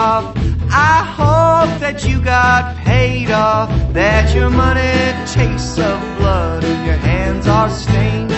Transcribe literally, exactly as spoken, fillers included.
off. I hope that you got paid off, that your money tastes of blood and your hands are stained.